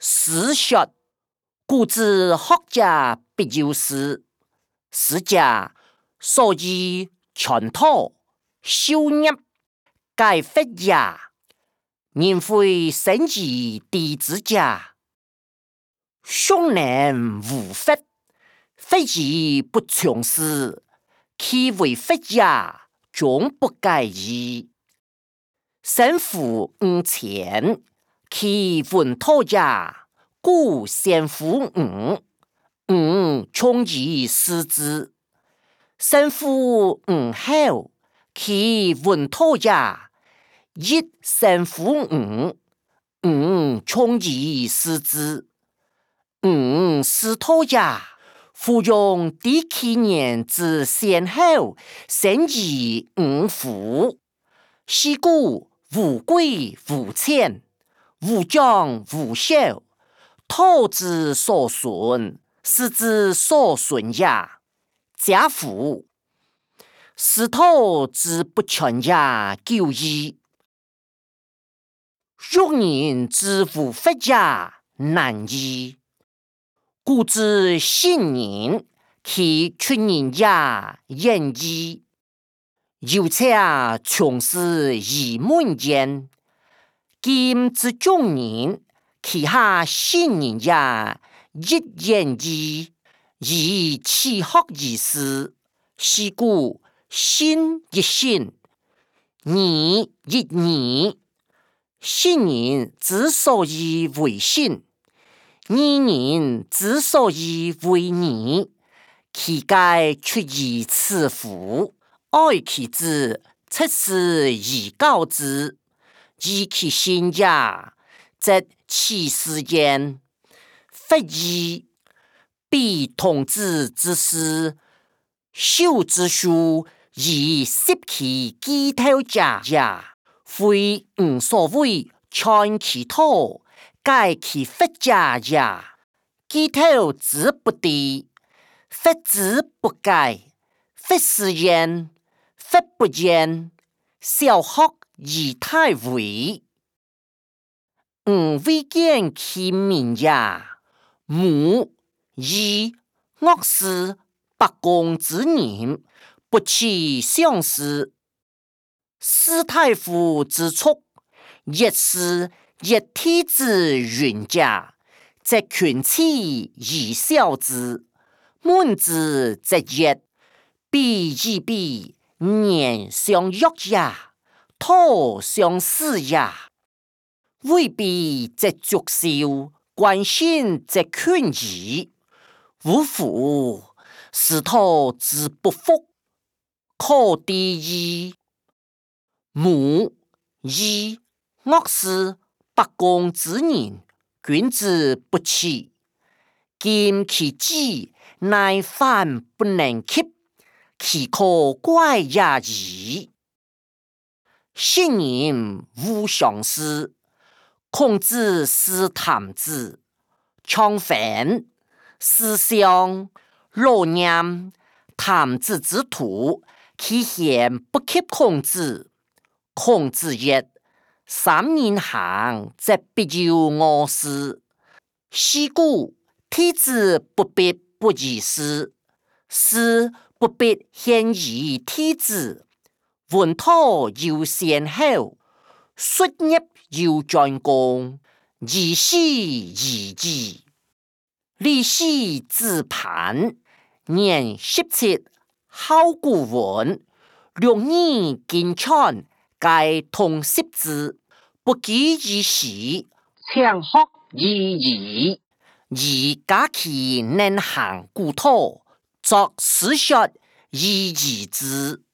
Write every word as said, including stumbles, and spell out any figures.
史学，古之学者必有史。史家所以传统、修业、解法也，人非圣贤弟子者，凶能无法，非其不从事，其为法者，终不改易。身负五千，其文土者，故先负五，五穷其师之。身负五后，其文土者，一身负五，五穷其师之。五师土者，夫用第七年之先后，生其五父。是故无贵无贱，无长无小，土之所顺，师之所顺也。家父师土之不全也，久矣。欲人之无法者，难矣。故之信人，其出人也，远矣。有且穷事以门间，今之众人，其下信人也，亦远矣。以其学而思，是故信亦信，疑亦疑。信人之所以为信，疑人之所以为疑，其皆出于此乎？爱其之，测试而告之，以其信也，则其事焉。法义，必童子之事，修之书，以摄其机头者也。非吾所谓劝其土，改其法者也。机头之不敌，法之不改，法是焉，法不焉，小学以大为。吾未见其名也。母义恶事，不公之人，不起相事。士大夫之畜，一是一体之云者，则群起以效之；门之则一，彼以彼，年相若也，土相似也。未必则足秀，关心则群疑。吾夫师土之不服，可敌矣。母义恶事，不公之人，君之不起。今其子乃反不能及，其可怪也矣。信人无相似，孔子是谈子，相反思想老念，谈子之徒，其贤不及孔子。孔子曰：三人行，则必有我师。是故天子不必不疑师，师不必先疑天子。文土有先后，术业有专攻，疑是疑义。李氏子盘，年十七，好古文，六年进川，皆通识字，不拘一时，强学一义。以假其能行故土，作史学以疑之。